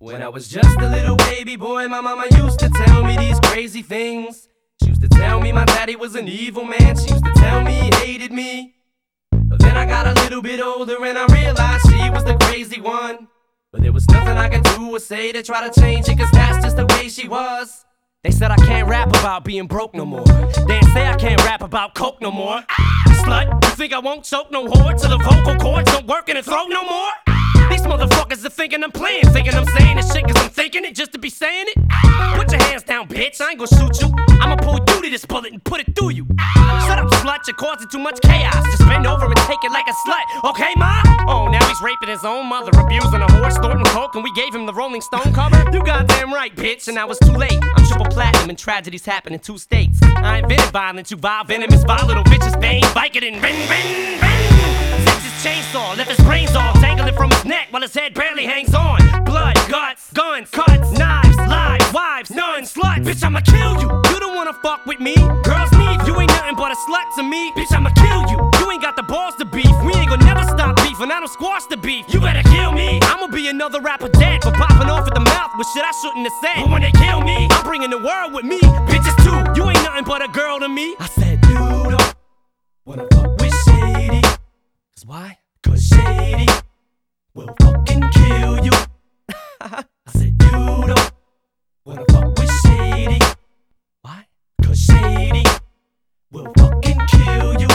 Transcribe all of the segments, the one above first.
When I was just a little baby boy, my mama used to tell me these crazy things. She used to tell me my daddy was an evil man. She used to tell me he hated me. But then I got a little bit older and I realized she was the crazy one. But there was nothing I could do or say to try to change it, cause that's just the way she was. They said I can't rap about being broke no more. They say I can't rap about coke no more. Slut, you think I won't choke no whore till the vocal cords don't work in the throat no more? These motherfuckers are thinking I'm playing, thinking I'm saying this shit cause I'm thinking it just to be saying it. Put your hands down, bitch, I ain't gon' shoot you. I'ma pull you to this bullet and put it through you. Shut up, slut, you're causing too much chaos. Just bend over and take it like a slut, okay, ma? Oh, now he's raping his own mother, abusing a horse, snorting coke, and we gave him the Rolling Stone cover? You goddamn right, bitch, and now it's too late. I'm triple platinum and tragedies happen in 2 states. I invented violence, you vile venomous, vile little bitches, bang, Vicodin, bang, bang, bang. Zips his chainsaw, left his brains all dangling from his neck while his head barely hangs on. Blood, guts, guns, cuts, knives, lies, wives, nuns, sluts. Bitch, I'ma kill you. You don't wanna fuck with me. Girls need you ain't nothing but a slut to me. Bitch, I'ma kill you. You ain't got the balls to beef. We ain't gonna never stop beefing. I don't squash the beef. You better kill me. I'ma be another rapper dead for popping off at the mouth with shit I shouldn't have said. But when they kill me, I'm bringing the world with me. Bitches too. You ain't nothing but a girl to me. I said you don't wanna fuck with Shady. Cause why? Cause Shady will fucking kill you. I said you don't wanna fuck with Shady. Why? Cause Shady will fucking kill you.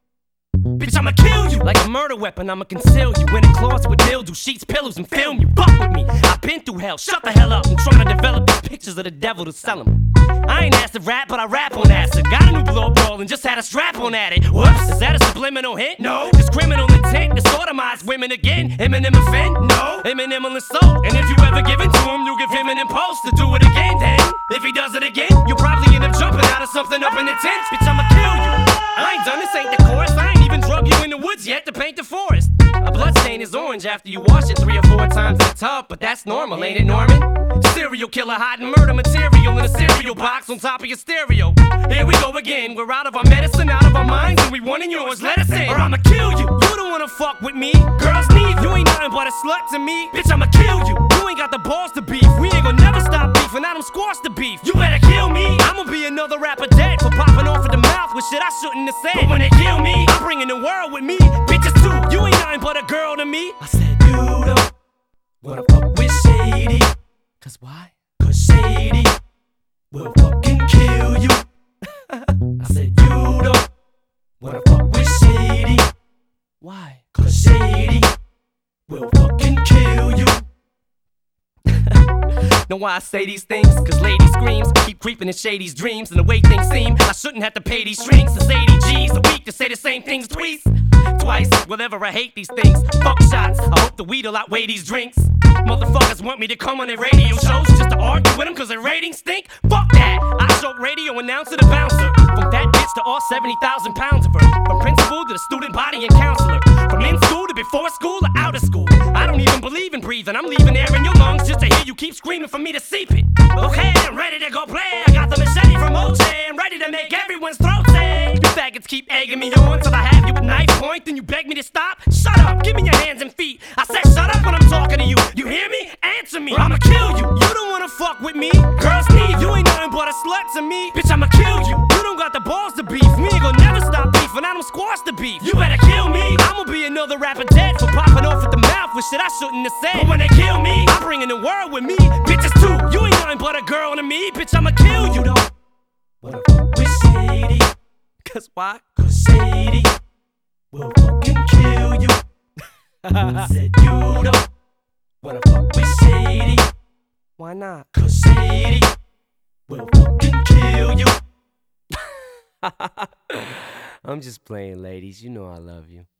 Bitch, I'ma kill you. Like a murder weapon, I'ma conceal you in a closet with mildew, sheets, pillows, and film you. Fuck with me, I've been through hell. Shut the hell up, I'm trying to develop these pictures of the devil to sell them. I ain't asked to rap, but I rap on acid. Got a new blow roll and just had a strap on at it. Whoops, is that a subliminal hint? No. This criminal intent to sodomize women again. Eminem offend? No. Eminem will insult. And if you ever give it to him, you give him an impulse to do it again. Then, if he does it again, you'll probably end up jumping out of something up in the tent. Bitch, I'ma kill you. I ain't done this, ain't the chorus. I ain't even drug you in the woods yet to paint the forest. A blood stain is orange after you wash it 3 or 4 times in the tub, but that's normal, ain't it, Norman? Serial killer hiding murder material in a cereal box on top of your stereo. Here we go again, we're out of our medicine, out of our minds, and we wanting yours, let us in, or I'ma kill you. You don't wanna fuck with me. Girls need you ain't nothing but a slut to me. Bitch, I'ma kill you. You ain't got the balls to beef. We ain't gonna never stop beefing, I don't squash the beef. You better kill me. I'ma be another rapper dead for popping off at the mouth with shit I shouldn't have said. But when they kill me, I'm bringing the world with me. Bitches too, you ain't nothing but a girl to me. I said you don't wanna fuck with Shady. Cause why? Cause Shady will fucking kill you. I said you don't wanna fuck with Shady. Why? Cause Shady will fucking kill you. Know why I say these things? Cause lady screams keep creeping in Shady's dreams. And the way things seem, I shouldn't have to pay these shrinks. It's 80 G's a week to say the same things twice. Whatever, I hate these things. Fuck shots, I hope the weed'll outweigh these drinks. Motherfuckers want me to come on their radio shows just to argue with them cause their ratings stink. Fuck that, I choke radio announcer to bouncer. From that bitch to all 70,000 pounds of her. From principal to the student body and counselor. From in school to before school or out of school. I don't even believe in breathing, I'm leaving air in your lungs just to hear you keep screaming for me to seep it. Okay, I'm ready to go play. I got the machete from OJ, I'm ready to make everyone's throat sing. You faggots keep egging me on till I have you at knife point, then you beg me to stop. Shut up, give me your hands and feet. I said shut up when I'm talking to you. You hear me? Answer me, or I'ma kill you. You don't wanna fuck with me. Girls need you ain't nothing but a slut to me. Bitch, I'ma kill you. You don't got the balls to beef. We ain't gonna never stop beefing. I don't squash the beef. You better kill me. I'ma be another rapper dead for popping off at the mouth with shit I shouldn't have said. But when they kill me, I'm bringing the world with me. Bitches too. You ain't nothing but a girl to me. Bitch, I'ma kill you. You don't wanna fuck with Shady. Cause why? Cause Shady will fucking kill you. I said you don't wanna fuck with Shady. Why not? Cause Shady will fucking kill you. I'm just playing, ladies. You know I love you.